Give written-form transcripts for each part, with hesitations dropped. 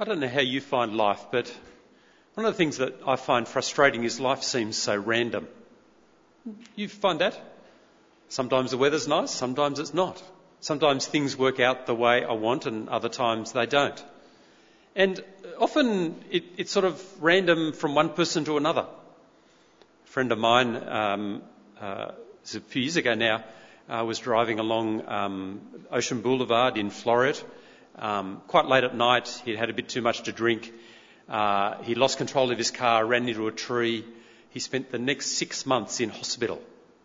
I don't know how you find life, but one of the things that I find frustrating is life seems so random. You find that? Sometimes the weather's nice, sometimes it's not. Sometimes things work out the way I want and other times they don't. And often it's sort of random from one person to another. A friend of mine, a few years ago now, was driving along Ocean Boulevard in Florida. Quite late at night, he'd had a bit too much to drink. He lost control of his car, ran into a tree. He spent the next 6 months in hospital.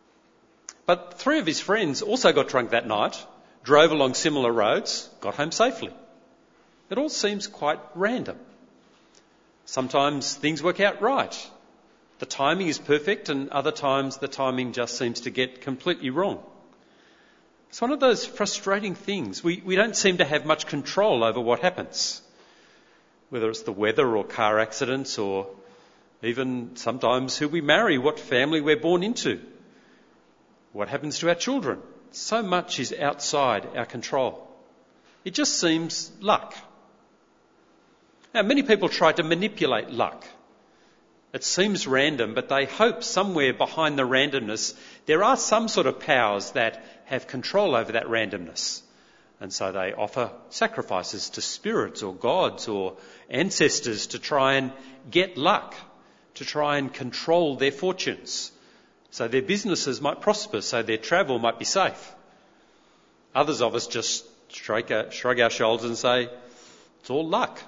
But 3 of his friends also got drunk that night, drove along similar roads, got home safely. It all seems quite random. Sometimes things work out right. The timing is perfect, and other times the timing just seems to get completely wrong. It's one of those frustrating things. We don't seem to have much control over what happens, whether it's the weather or car accidents or even sometimes who we marry, what family we're born into, what happens to our children. So much is outside our control. It just seems luck. Now, many people try to manipulate luck. It seems random, but they hope somewhere behind the randomness there are some sort of powers that have control over that randomness. And so they offer sacrifices to spirits or gods or ancestors to try and get luck, to try and control their fortunes, so their businesses might prosper, so their travel might be safe. Others of us just shrug our shoulders and say, it's all luck.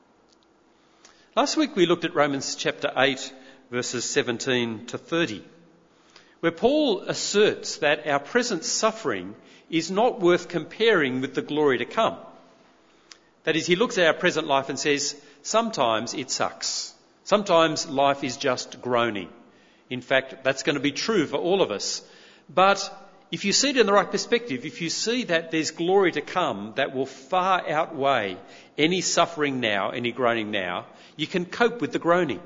Last week we looked at Romans chapter 8, verses 17 to 30, where Paul asserts that our present suffering is not worth comparing with the glory to come. That is, he looks at our present life and says, sometimes it sucks. Sometimes life is just groaning. In fact, that's going to be true for all of us. But if you see it in the right perspective, if you see that there's glory to come that will far outweigh any suffering now, any groaning now, you can cope with the groaning.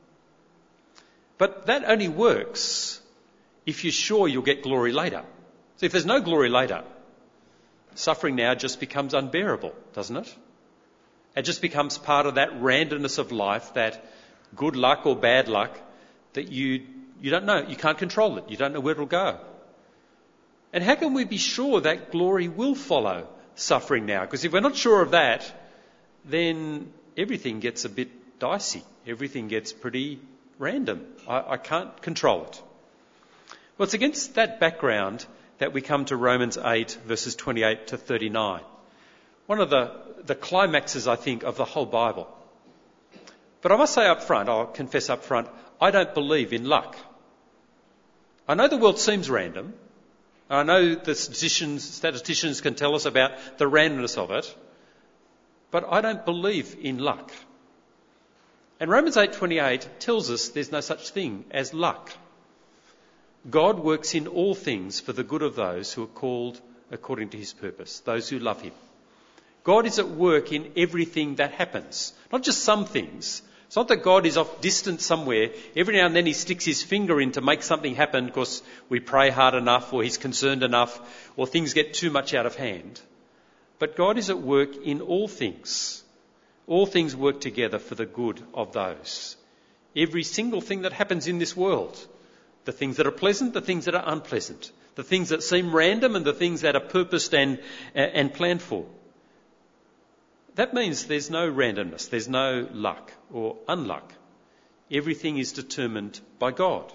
But that only works if you're sure you'll get glory later. So if there's no glory later, suffering now just becomes unbearable, doesn't it? It just becomes part of that randomness of life, that good luck or bad luck that you don't know, you can't control it, you don't know where it'll go. And how can we be sure that glory will follow suffering now? Because if we're not sure of that, then everything gets a bit dicey. Everything gets pretty random. I can't control it. Well, it's against that background that we come to Romans 8, verses 28 to 39. One of the climaxes, I think, of the whole Bible. But I must say up front, I'll confess up front, I don't believe in luck. I know the world seems random. I know the statisticians can tell us about the randomness of it, but I don't believe in luck. And Romans 8:28 tells us there's no such thing as luck. God works in all things for the good of those who are called according to his purpose, those who love him. God is at work in everything that happens, not just some things. It's not that God is off distant somewhere. Every now and then he sticks his finger in to make something happen because we pray hard enough or he's concerned enough or things get too much out of hand. But God is at work in all things. All things work together for the good of those. Every single thing that happens in this world, the things that are pleasant, the things that are unpleasant, the things that seem random and the things that are purposed and planned for. That means there's no randomness, there's no luck or unluck. Everything is determined by God.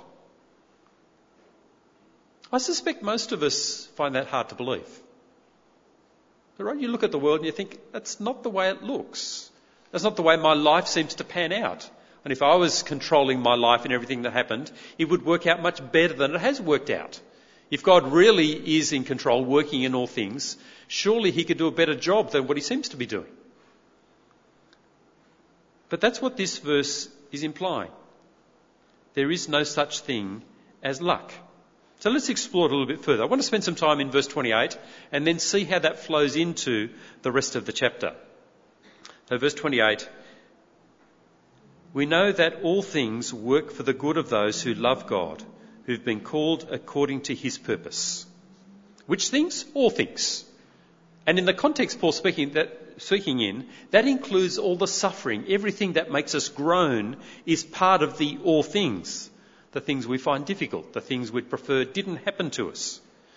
I suspect most of us find that hard to believe. But right, you look at the world and you think, that's not the way it looks. That's not the way my life seems to pan out. And if I was controlling my life and everything that happened, it would work out much better than it has worked out. If God really is in control, working in all things, surely he could do a better job than what he seems to be doing. But that's what this verse is implying. There is no such thing as luck. So let's explore it a little bit further. I want to spend some time in verse 28 and then see how that flows into the rest of the chapter. So verse 28, we know that all things work for the good of those who love God, who've been called according to his purpose. Which things? All things. And in the context Paul's speaking, that speaking in, that includes all the suffering. Everything that makes us groan is part of the all things. The things we find difficult, the things we'd prefer didn't happen to us.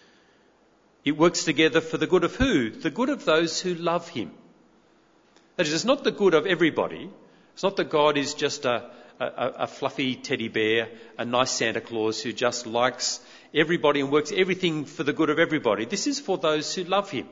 It works together for the good of who? The good of those who love him. That is, it's not the good of everybody. It's not that God is just a fluffy teddy bear, a nice Santa Claus who just likes everybody and works everything for the good of everybody. This is for those who love him.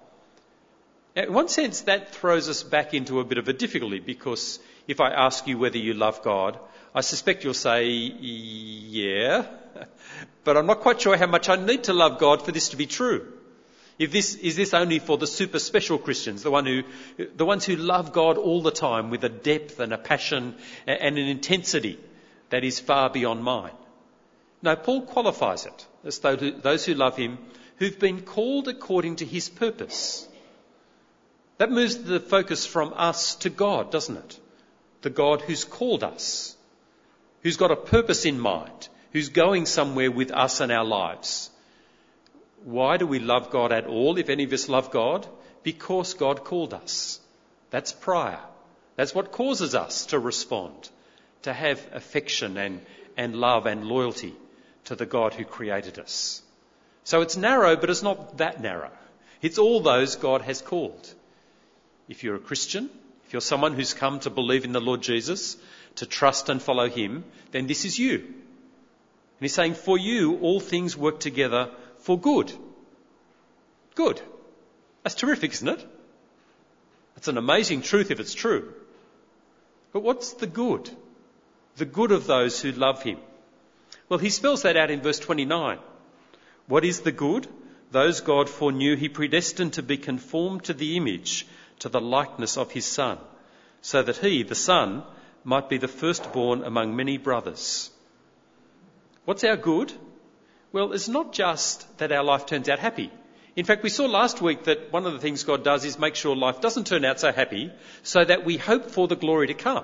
Now, in one sense, that throws us back into a bit of a difficulty, because if I ask you whether you love God, I suspect you'll say, yeah, but I'm not quite sure how much I need to love God for this to be true. Is this only for the super special Christians, the ones who love God all the time with a depth and a passion and an intensity that is far beyond mine? No, Paul qualifies it as though those who love him, who've been called according to his purpose. That moves the focus from us to God, doesn't it? The God who's called us, who's got a purpose in mind, who's going somewhere with us and our lives. Why do we love God at all, if any of us love God? Because God called us. That's prior. That's what causes us to respond, to have affection and love and loyalty to the God who created us. So it's narrow, but it's not that narrow. It's all those God has called. If you're a Christian, if you're someone who's come to believe in the Lord Jesus, to trust and follow him, then this is you. And he's saying, for you, all things work together for good. Good. That's terrific, isn't it? That's an amazing truth if it's true. But what's the good? The good of those who love him. Well, he spells that out in verse 29. What is the good? Those God foreknew, he predestined to be conformed to the image, to the likeness of his Son, so that he, the Son, might be the firstborn among many brothers. What's our good? Well, it's not just that our life turns out happy. In fact, we saw last week that one of the things God does is make sure life doesn't turn out so happy, so that we hope for the glory to come.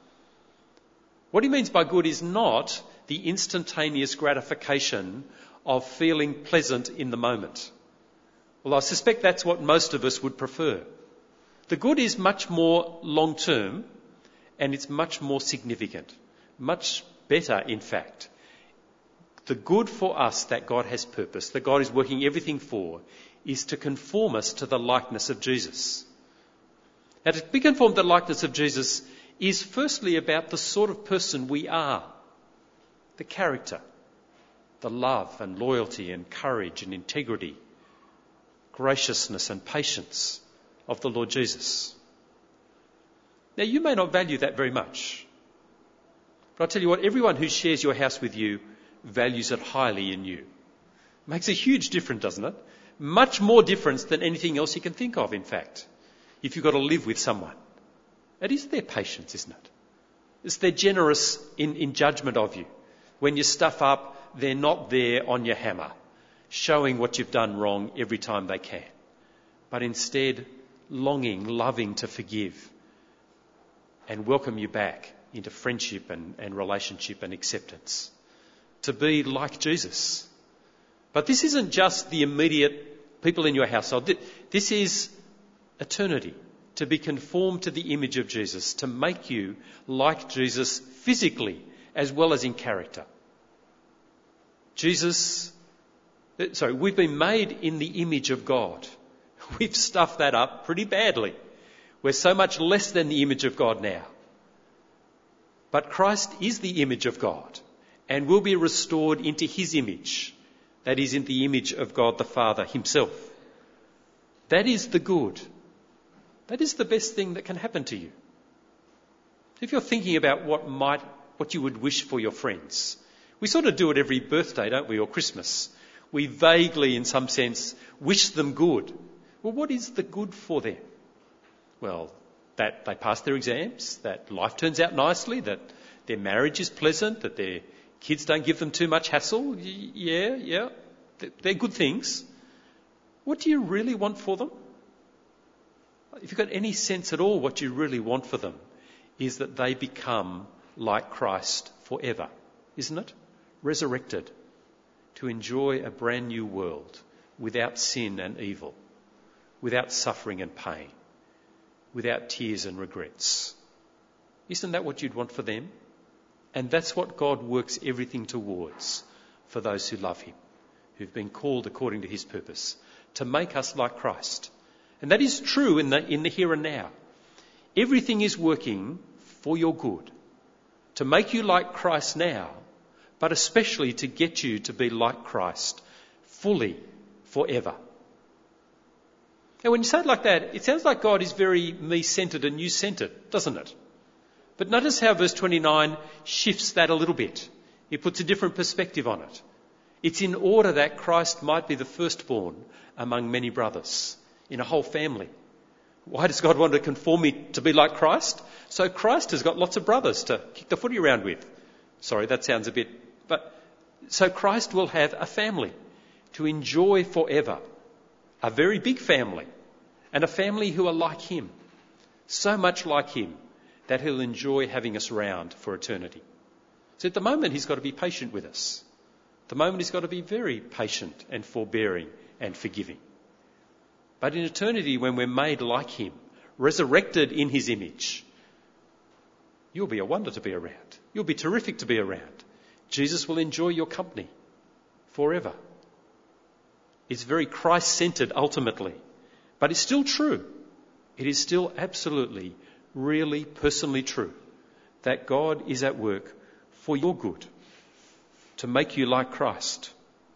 What he means by good is not the instantaneous gratification of feeling pleasant in the moment. Well, I suspect that's what most of us would prefer. The good is much more long-term, and it's much more significant. Much better, in fact. The good for us that God has purpose, that God is working everything for, is to conform us to the likeness of Jesus. Now, to be conformed to the likeness of Jesus is firstly about the sort of person we are, the character, the love and loyalty and courage and integrity, graciousness and patience of the Lord Jesus. Now, you may not value that very much, but I'll tell you what, everyone who shares your house with you values it highly in you. Makes a huge difference, doesn't it? Much more difference than anything else you can think of, in fact, if you've got to live with someone. It is their patience, isn't it? It's their generous in judgment of you. When you stuff up, they're not there on your hammer, showing what you've done wrong every time they can, but instead longing, loving to forgive and welcome you back into friendship and relationship and acceptance. To be like Jesus. But this isn't just the immediate people in your household. This is eternity. To be conformed to the image of Jesus. To make you like Jesus physically as well as in character. We've been made in the image of God. We've stuffed that up pretty badly. We're so much less than the image of God now. But Christ is the image of God. And will be restored into his image, that is, in the image of God the Father himself. That is the good. That is the best thing that can happen to you. If you're thinking about what you would wish for your friends, we sort of do it every birthday, don't we, or Christmas. We vaguely, in some sense, wish them good. Well, what is the good for them? Well, that they pass their exams, that life turns out nicely, that their marriage is pleasant, that their kids don't give them too much hassle. Yeah. They're good things. What do you really want for them? If you've got any sense at all, what you really want for them is that they become like Christ forever, isn't it? Resurrected to enjoy a brand new world without sin and evil, without suffering and pain, without tears and regrets. Isn't that what you'd want for them? And that's what God works everything towards for those who love him, who've been called according to his purpose, to make us like Christ. And that is true in the here and now. Everything is working for your good, to make you like Christ now, but especially to get you to be like Christ fully, forever. And when you say it like that, it sounds like God is very me-centred and you-centred, doesn't it? But notice how verse 29 shifts that a little bit. It puts a different perspective on it. It's in order that Christ might be the firstborn among many brothers in a whole family. Why does God want to conform me to be like Christ? So Christ has got lots of brothers to kick the footy around with. Sorry, that sounds a bit... So Christ will have a family to enjoy forever. A very big family. And a family who are like him. So much like him that he'll enjoy having us round for eternity. So at the moment he's got to be patient with us. At the moment he's got to be very patient and forbearing and forgiving. But in eternity, when we're made like him, resurrected in his image, you'll be a wonder to be around. You'll be terrific to be around. Jesus will enjoy your company forever. It's very Christ-centred ultimately, but it's still true. It is still absolutely, really, personally true that God is at work for your good, to make you like Christ.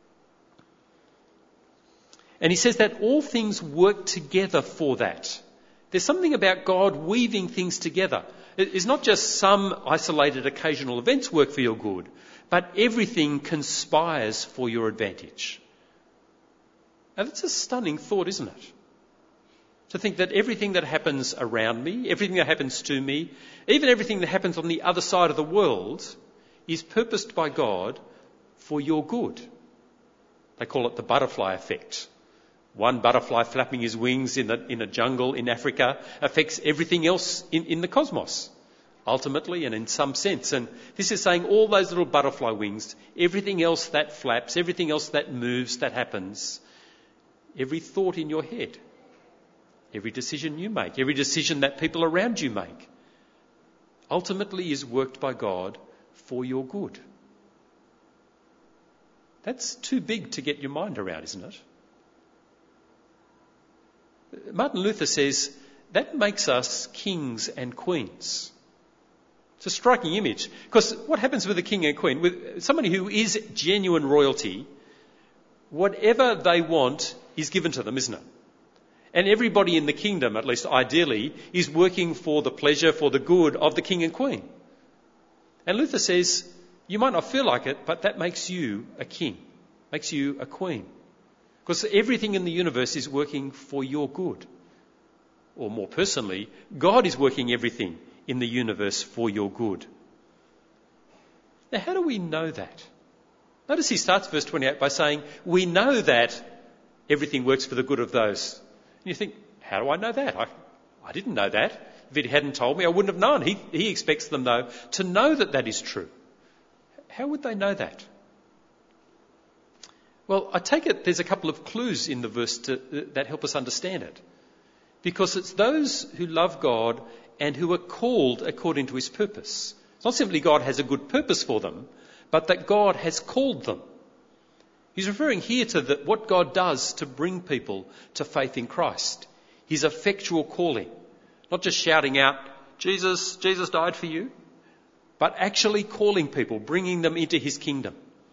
And he says that all things work together for that. There's something about God weaving things together. It's not just some isolated occasional events work for your good, but everything conspires for your advantage. Now that's a stunning thought, isn't it? To think that everything that happens around me, everything that happens to me, even everything that happens on the other side of the world is purposed by God for your good. They call it the butterfly effect. One butterfly flapping his wings in a jungle in Africa affects everything else in the cosmos, ultimately and in some sense. And this is saying all those little butterfly wings, everything else that flaps, everything else that moves, that happens, every thought in your head, every decision you make, every decision that people around you make, ultimately is worked by God for your good. That's too big to get your mind around, isn't it? Martin Luther says that makes us kings and queens. It's a striking image, because what happens with a king and queen, with somebody who is genuine royalty, whatever they want is given to them, isn't it? And everybody in the kingdom, at least ideally, is working for the pleasure, for the good of the king and queen. And Luther says, you might not feel like it, but that makes you a king, makes you a queen. Because everything in the universe is working for your good. Or more personally, God is working everything in the universe for your good. Now, how do we know that? Notice he starts verse 28 by saying, we know that everything works for the good of those. And you think, how do I know that? I didn't know that. If he hadn't told me, I wouldn't have known. He expects them, though, to know that that is true. How would they know that? Well, I take it there's a couple of clues in the verse that help us understand it. Because it's those who love God and who are called according to his purpose. It's not simply God has a good purpose for them, but that God has called them. He's referring here to what God does to bring people to faith in Christ. His effectual calling. Not just shouting out, Jesus died for you, but actually calling people, bringing them into his kingdom.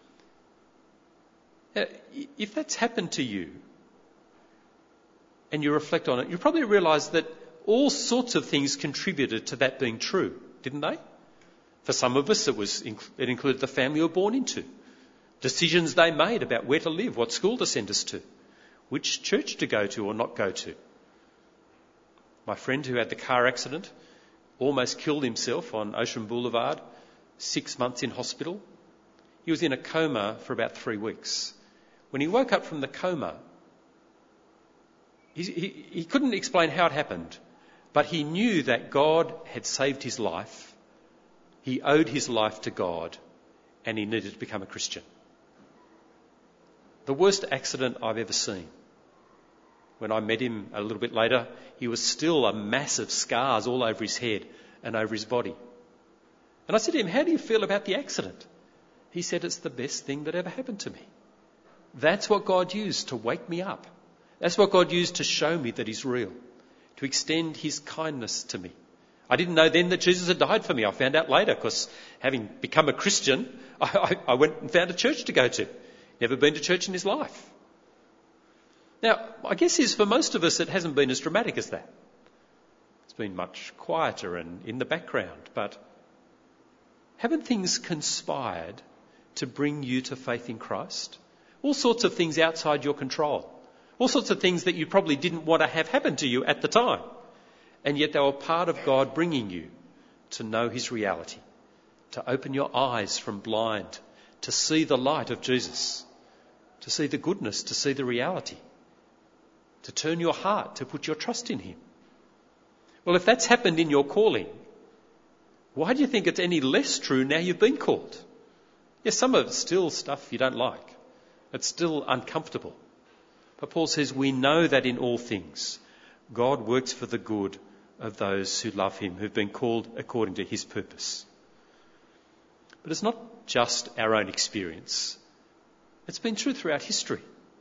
If that's happened to you and you reflect on it, you probably realise that all sorts of things contributed to that being true, didn't they? For some of us, it included the family we were born into, decisions they made about where to live, what school to send us to, which church to go to or not go to. My friend who had the car accident almost killed himself on Ocean Boulevard, 6 months in hospital. He was in a coma for about 3 weeks. When he woke up from the coma, he couldn't explain how it happened, but he knew that God had saved his life, he owed his life to God, and he needed to become a Christian. The worst accident I've ever seen. When I met him a little bit later, he was still a mass of scars all over his head and over his body. And I said to him, how do you feel about the accident? He said, it's the best thing that ever happened to me. That's what God used to wake me up. That's what God used to show me that he's real, to extend his kindness to me. I didn't know then that Jesus had died for me. I found out later because having become a Christian, I went and found a church to go to. Never been to church in his life. Now, I guess for most of us it hasn't been as dramatic as that. It's been much quieter and in the background. But haven't things conspired to bring you to faith in Christ? All sorts of things outside your control. All sorts of things that you probably didn't want to have happen to you at the time. And yet they were part of God bringing you to know his reality, to open your eyes from blind, to see the light of Jesus, to see the goodness, to see the reality, to turn your heart, to put your trust in him. Well, if that's happened in your calling, why do you think it's any less true now you've been called? Yes, some of it's still stuff you don't like. It's still uncomfortable. But Paul says we know that in all things God works for the good of those who love him, who've been called according to his purpose. But it's not just our own experience. It's been true throughout history.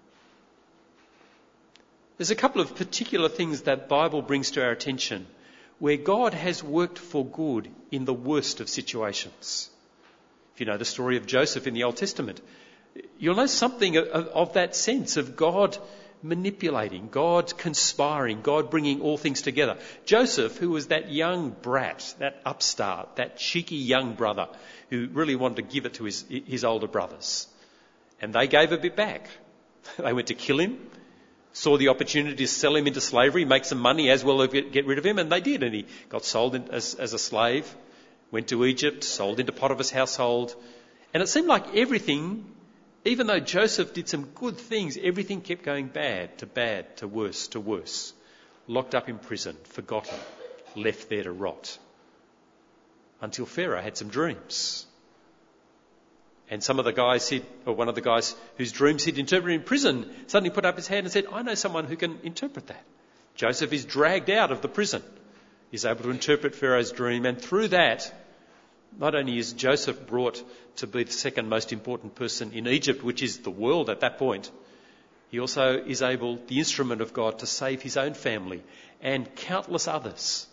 There's a couple of particular things that the Bible brings to our attention where God has worked for good in the worst of situations. If you know the story of Joseph in the Old Testament, you'll know something of that sense of God manipulating, God conspiring, God bringing all things together. Joseph, who was that young brat, that upstart, that cheeky young brother who really wanted to give it to his older brothers. And they gave a bit back. They went to kill him, saw the opportunity to sell him into slavery, make some money as well as get rid of him, and they did. And he got sold as a slave, went to Egypt, sold into Potiphar's household. And it seemed like everything, even though Joseph did some good things, everything kept going bad, to worse. Locked up in prison, forgotten, left there to rot. Until Pharaoh had some dreams. And some of the guys, one of the guys whose dreams he'd interpreted in prison, suddenly put up his hand and said, I know someone who can interpret that. Joseph is dragged out of the prison. He's able to interpret Pharaoh's dream, and through that, not only is Joseph brought to be the second most important person in Egypt, which is the world at that point, he also is able, the instrument of God, to save his own family and countless others.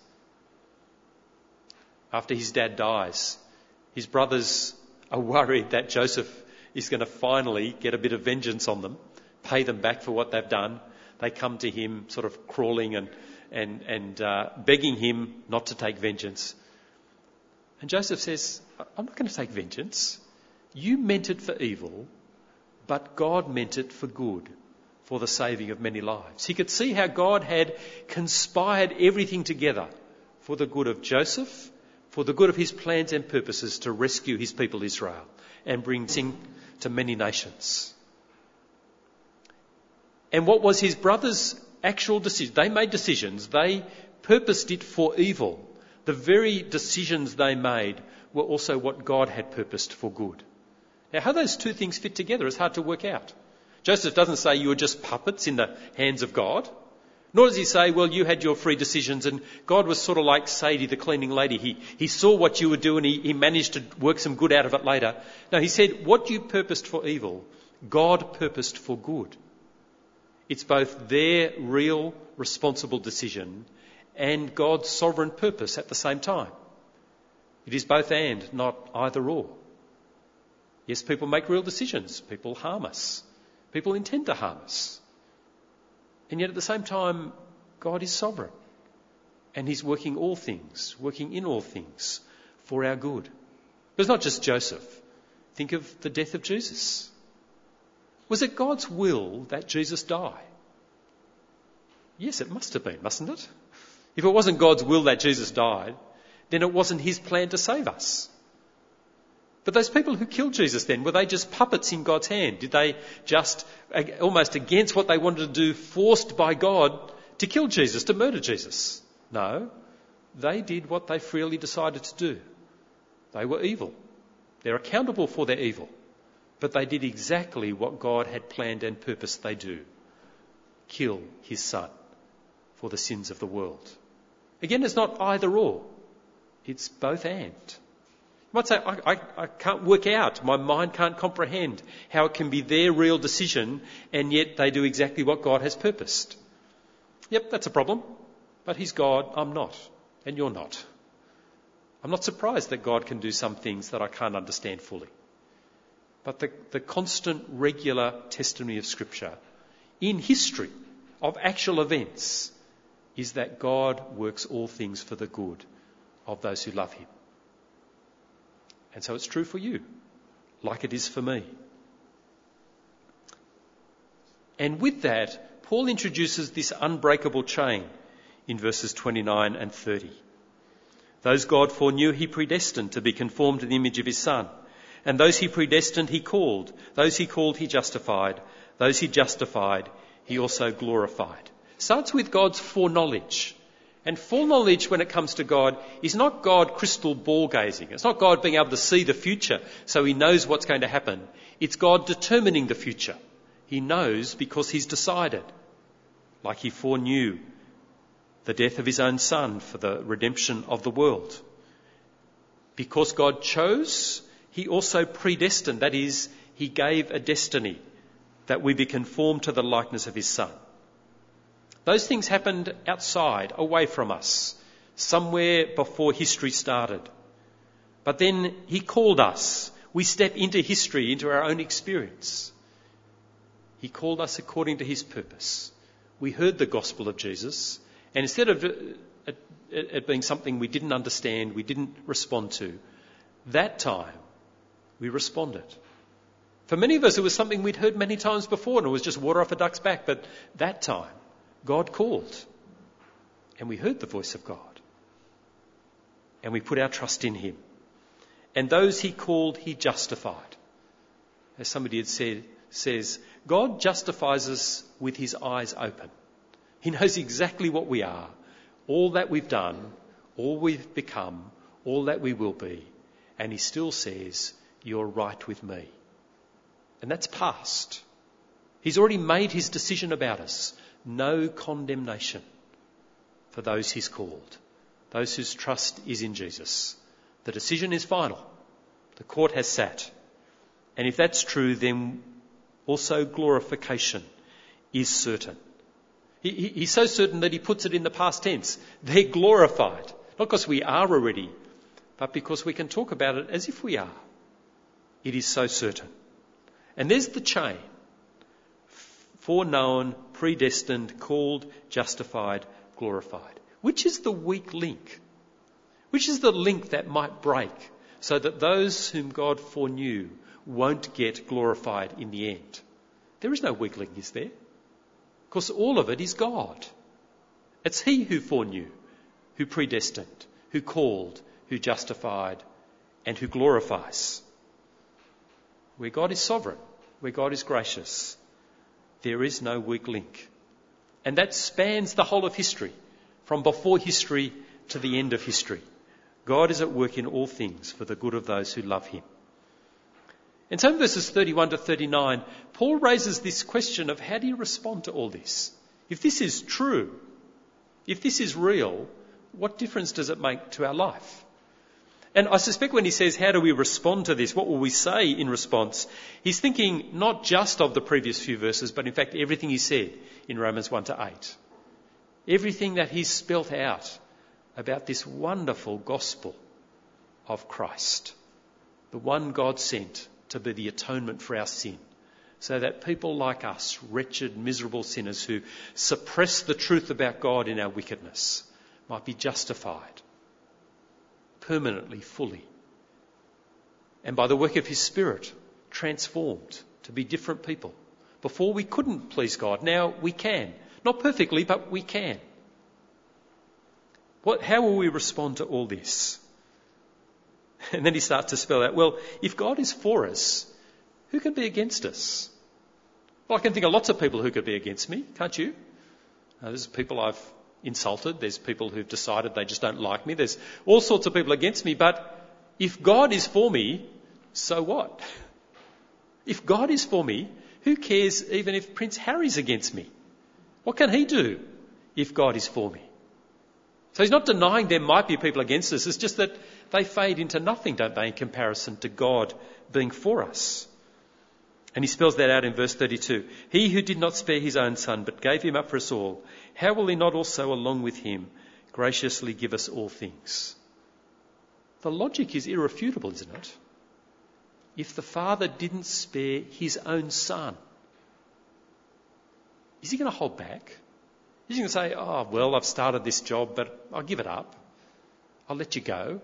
After his dad dies, his brothers are worried that Joseph is going to finally get a bit of vengeance on them, pay them back for what they've done. They come to him sort of crawling and begging him not to take vengeance. And Joseph says, I'm not going to take vengeance. You meant it for evil, but God meant it for good, for the saving of many lives. He could see how God had conspired everything together for the good of Joseph, for the good of his plans and purposes to rescue his people Israel and bring sing to many nations. And what was his brothers' actual decision? They made decisions. They purposed it for evil. The very decisions they made were also what God had purposed for good. Now, how those two things fit together is hard to work out. Joseph doesn't say you were just puppets in the hands of God. Nor does he say, well, you had your free decisions and God was sort of like Sadie, the cleaning lady. He saw what you were doing. He managed to work some good out of it later. No, he said, what you purposed for evil, God purposed for good. It's both their real, responsible decision and God's sovereign purpose at the same time. It is both and, not either or. Yes, people make real decisions. People harm us. People intend to harm us. And yet at the same time, God is sovereign. And he's working all things, working in all things for our good. But it's not just Joseph. Think of the death of Jesus. Was it God's will that Jesus die? Yes, it must have been, mustn't it? If it wasn't God's will that Jesus died, then it wasn't his plan to save us. But those people who killed Jesus then, were they just puppets in God's hand? Did they just, almost against what they wanted to do, forced by God to kill Jesus, to murder Jesus? No, they did what they freely decided to do. They were evil. They're accountable for their evil. But they did exactly what God had planned and purposed they do. kill his son for the sins of the world. Again, it's not either or. It's both and. You might say, I can't work out, my mind can't comprehend how it can be their real decision and yet they do exactly what God has purposed. Yep, that's a problem. But he's God, I'm not, and you're not. I'm not surprised that God can do some things that I can't understand fully. But the constant, regular testimony of Scripture in history of actual events is that God works all things for the good of those who love him. And so it's true for you, like it is for me. And with that, Paul introduces this unbreakable chain in verses 29 and 30. Those God foreknew, he predestined to be conformed to the image of his Son. And those he predestined, he called. Those he called, he justified. Those he justified, he also glorified. Starts with God's foreknowledge. And foreknowledge, when it comes to God, is not God crystal ball gazing. It's not God being able to see the future so he knows what's going to happen. It's God determining the future. He knows because he's decided. Like he foreknew the death of his own Son for the redemption of the world. Because God chose, he also predestined. That is, he gave a destiny that we be conformed to the likeness of his Son. Those things happened outside, away from us, somewhere before history started. But then he called us. We step into history, into our own experience. He called us according to his purpose. We heard the gospel of Jesus, and instead of it being something we didn't understand, we didn't respond to, that time we responded. For many of us, it was something we'd heard many times before, and it was just water off a duck's back. But that time, God called, and we heard the voice of God, and we put our trust in him. And those he called, he justified. As somebody had says, God justifies us with his eyes open. He knows exactly what we are, all that we've done, all we've become, all that we will be. And he still says, you're right with me. And that's past. He's already made his decision about us. No condemnation for those he's called, those whose trust is in Jesus. The decision is final. The court has sat. And if that's true, then also glorification is certain. He's so certain that he puts it in the past tense. They're glorified. Not because we are already, but because we can talk about it as if we are. It is so certain. And there's the chain. Foreknown, predestined, called, justified, glorified. Which is the weak link? Which is the link that might break so that those whom God foreknew won't get glorified in the end? There is no weak link, is there? Because all of it is God. It's he who foreknew, who predestined, who called, who justified, and who glorifies. Where God is sovereign, where God is gracious, there is no weak link. And that spans the whole of history, from before history to the end of history. God is at work in all things for the good of those who love him. And so in verses 31 to 39, Paul raises this question of how do you respond to all this? If this is true, if this is real, what difference does it make to our life? And I suspect when he says, how do we respond to this? What will we say in response? He's thinking not just of the previous few verses, but in fact everything he said in Romans 1 to 8. Everything that he's spelt out about this wonderful gospel of Christ, the one God sent to be the atonement for our sin, so that people like us, wretched, miserable sinners who suppress the truth about God in our wickedness, might be justified permanently, fully, and by the work of his Spirit, transformed to be different people. Before we couldn't please God, now we can. Not perfectly, but we can. How will we respond to all this? And then he starts to spell out, well, if God is for us, who can be against us? Well, I can think of lots of people who could be against me, can't you? There's people I've insulted. There's people who've decided they just don't like me. There's all sorts of people against me. But if God is for me, so what? If God is for me, who cares even if Prince Harry's against me? What can he do if God is for me? So he's not denying there might be people against us. It's just that they fade into nothing, don't they, in comparison to God being for us. And he spells that out in verse 32. He who did not spare his own son, but gave him up for us all, how will he not also along with him graciously give us all things? The logic is irrefutable, isn't it? If the Father didn't spare his own son, is he going to hold back? Is he going to say, oh, well, I've started this job, but I'll give it up. I'll let you go.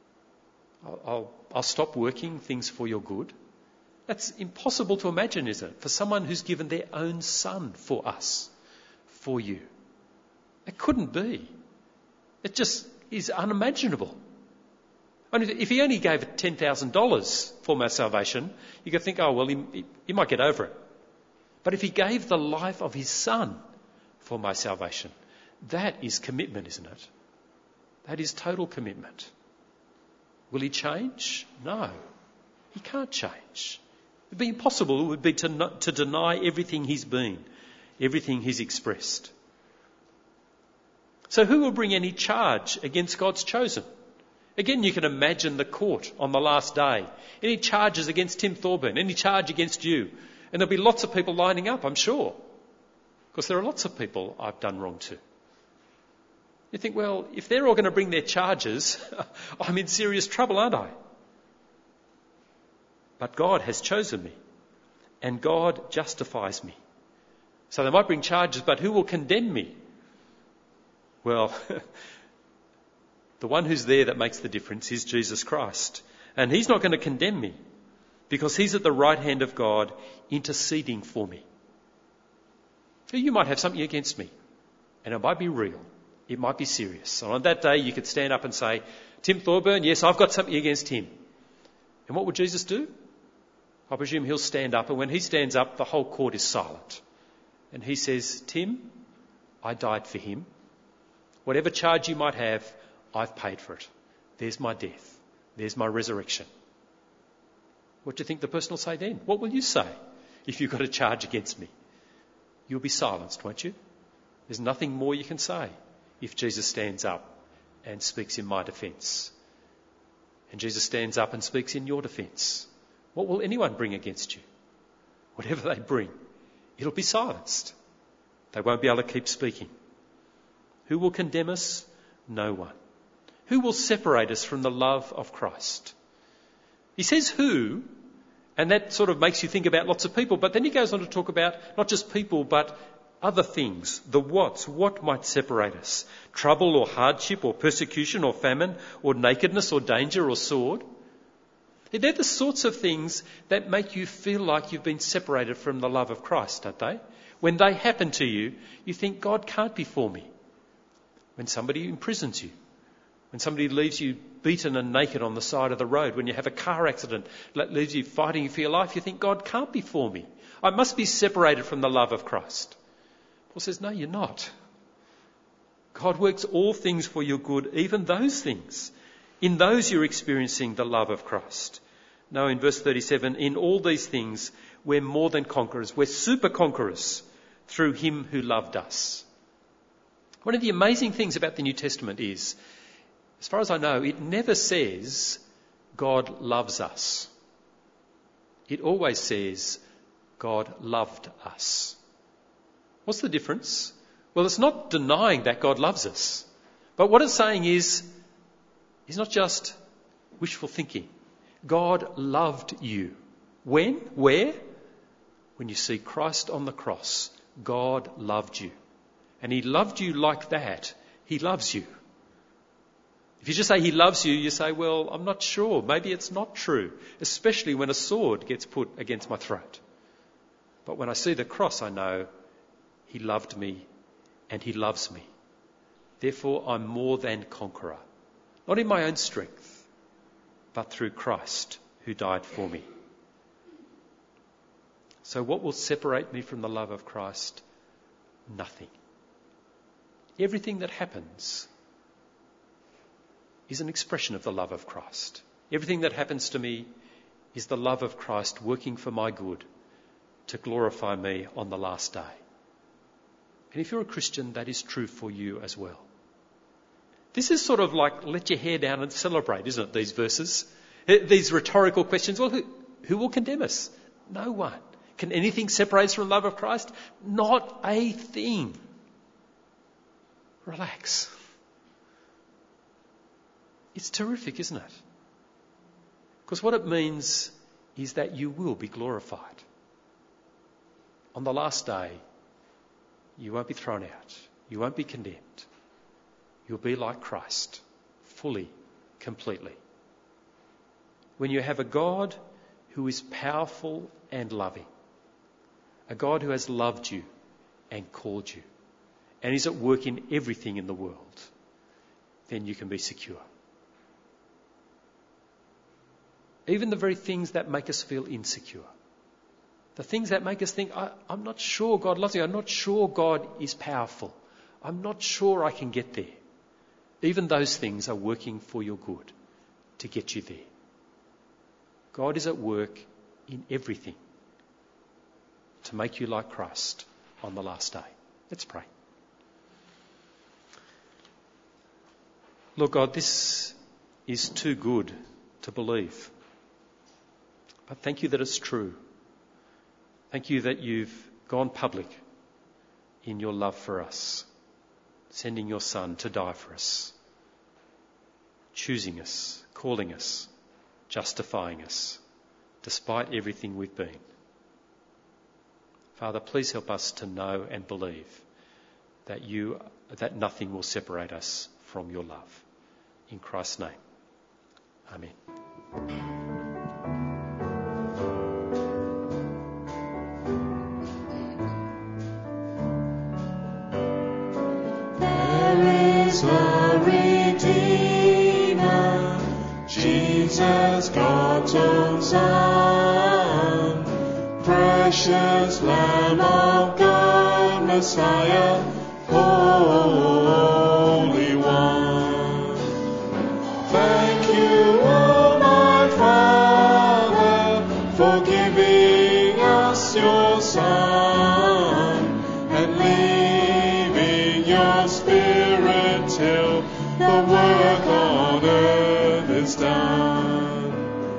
I'll stop working things for your good. That's impossible to imagine, isn't it? For someone who's given their own son for us, for you. It couldn't be. It just is unimaginable. I mean, if he only gave $10,000 for my salvation, you could think, oh, well, he might get over it. But if he gave the life of his son for my salvation, that is commitment, isn't it? That is total commitment. Will he change? No, he can't change. It would be impossible. It would be to deny everything he's been, everything he's expressed. So who will bring any charge against God's chosen? Again, you can imagine the court on the last day. Any charges against Tim Thorburn, any charge against you. And there'll be lots of people lining up, I'm sure. Because there are lots of people I've done wrong to. You think, well, if they're all going to bring their charges, I'm in serious trouble, aren't I? But God has chosen me. And God justifies me. So they might bring charges, but who will condemn me? Well, the one who's there that makes the difference is Jesus Christ. And he's not going to condemn me because he's at the right hand of God interceding for me. You might have something against me and it might be real. It might be serious. And on that day you could stand up and say, Tim Thorburn, yes, I've got something against him. And what would Jesus do? I presume he'll stand up, and when he stands up, the whole court is silent. And he says, Tim, I died for him. Whatever charge you might have, I've paid for it. There's my death. There's my resurrection. What do you think the person will say then? What will you say if you've got a charge against me? You'll be silenced, won't you? There's nothing more you can say if Jesus stands up and speaks in my defence. And Jesus stands up and speaks in your defence. What will anyone bring against you? Whatever they bring, it'll be silenced. They won't be able to keep speaking. Who will condemn us? No one. Who will separate us from the love of Christ? He says who, and that sort of makes you think about lots of people, but then he goes on to talk about not just people, but other things, the whats. What might separate us? Trouble or hardship or persecution or famine or nakedness or danger or sword? They're the sorts of things that make you feel like you've been separated from the love of Christ, don't they? When they happen to you, you think, God can't be for me. When somebody imprisons you, when somebody leaves you beaten and naked on the side of the road, when you have a car accident that leaves you fighting for your life, you think, God can't be for me. I must be separated from the love of Christ. Paul says, no, you're not. God works all things for your good, even those things. In those you're experiencing the love of Christ. No, in verse 37, in all these things we're more than conquerors. We're super conquerors through him who loved us. One of the amazing things about the New Testament is, as far as I know, it never says God loves us. It always says God loved us. What's the difference? Well, it's not denying that God loves us. But what it's saying is, it's not just wishful thinking. God loved you. When? Where? When you see Christ on the cross, God loved you. And he loved you like that. He loves you. If you just say he loves you, you say, well, I'm not sure. Maybe it's not true, especially when a sword gets put against my throat. But when I see the cross, I know he loved me and he loves me. Therefore, I'm more than conqueror. Not in my own strength, but through Christ who died for me. So what will separate me from the love of Christ? Nothing. Everything that happens is an expression of the love of Christ. Everything that happens to me is the love of Christ working for my good to glorify me on the last day. And if you're a Christian, that is true for you as well. This is sort of like let your hair down and celebrate, isn't it, these verses? These rhetorical questions. Well, who will condemn us? No one. Can anything separate us from the love of Christ? Not a thing. Relax. It's terrific, isn't it? Because what it means is that you will be glorified. On the last day, you won't be thrown out. You won't be condemned. You'll be like Christ, fully, completely. When you have a God who is powerful and loving, a God who has loved you and called you, and is at work in everything in the world, then you can be secure. Even the very things that make us feel insecure, the things that make us think, I'm not sure God loves me, I'm not sure God is powerful, I'm not sure I can get there. Even those things are working for your good to get you there. God is at work in everything to make you like Christ on the last day. Let's pray. Lord God, this is too good to believe. But thank you that it's true. Thank you that you've gone public in your love for us, sending your Son to die for us, choosing us, calling us, justifying us, despite everything we've been. Father, please help us to know and believe that nothing will separate us from your love. In Christ's name, amen. A Redeemer, Jesus, God's own Son, precious Lamb of God, Messiah, Holy One. Thank you, O my Father, for giving us your Son and leaving your Spirit till the work on earth is done.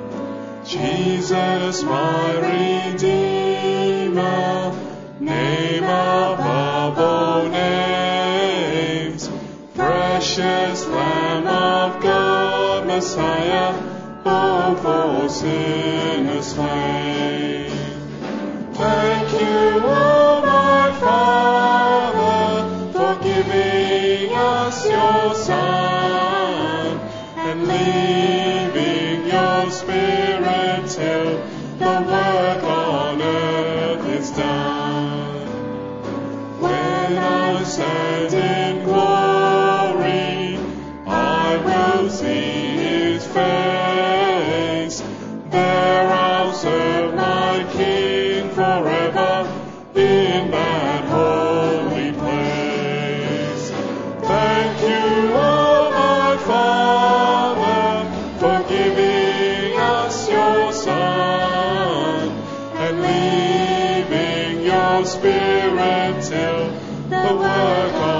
Jesus, my Redeemer, name above all names, precious Lamb of God, Messiah, oh, for sinners slain. Thank you, O my Father, for giving us your Son and leaving your Spirit till the work on earth is done. When I stand in glory, I will see his face. There I'll serve my King forever in that holy place. Thank you, O my Father, for giving us your Son and leaving your Spirit till the work of